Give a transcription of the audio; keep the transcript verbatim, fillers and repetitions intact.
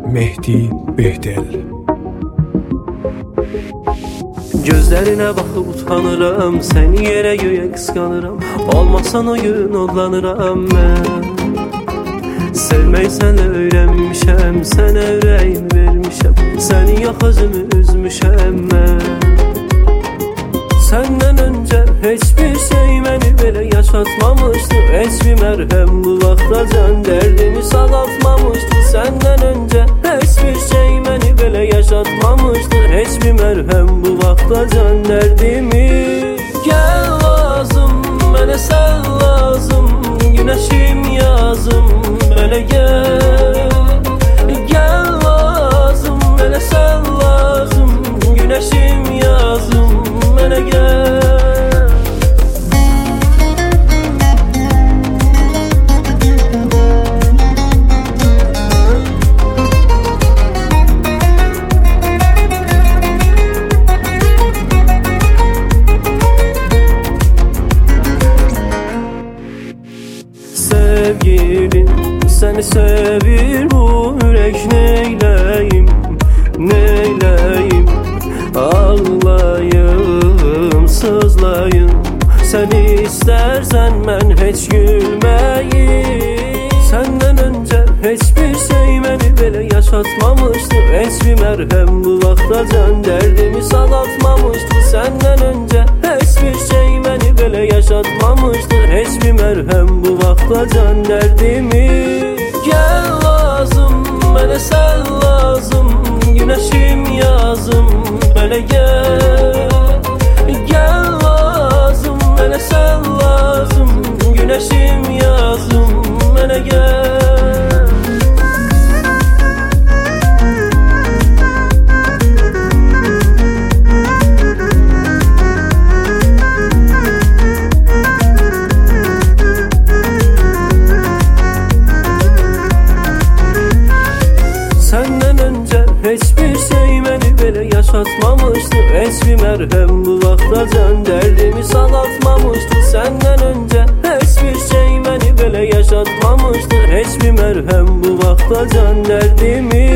Mehdi Behdel. Gözlerine bakıp utanıram, seni yere göğe kıskanıram. Olmasan o gün odlanıram ben. Sevmeyi senle öğrenmişem, sana yüreğimi vermişem. Seni yok özümü üzmüşem ben. Senden önce hiçbir şey beni böyle yaşatmamıştı. Hiçbir merhem bu vakta can derdimi sağaltmamıştı. Senden önce hiçbir şey beni böyle yaşatmamıştı. Hiçbir merhem bu vakta can derdimi. Gel lazım, bana sen lazım. Güneşim yazım, bana gel. Gel lazım, bana sen lazım. Güneşim yazım, bana gel. Sevgilim, seni sevir bu yürek, neyleyim, neyleyim. Ağlayım, sızlayım. Seni istersen ben hiç gülmeyim. Senden önce hiçbir şey beni böyle yaşatmamıştı. Hiçbir merhem bu vakta can derdimi sağaltmamıştı. Senden önce hiçbir şey beni böyle yaşatmamıştı. Hiçbir merhem bu vakta can derdimi. Gel lazım, bana sen lazım. Güneşim yazım, bana gel. Gel lazım, bana sen lazım. Güneşim yazım, bana gel. Senden önce hiçbir şey beni böyle yaşatmamıştı. Hiçbir merhem bu vakta can derdimi sağaltmamıştı. Senden önce hiçbir şey beni böyle yaşatmamıştı. Hiçbir merhem bu vakta can derdimi.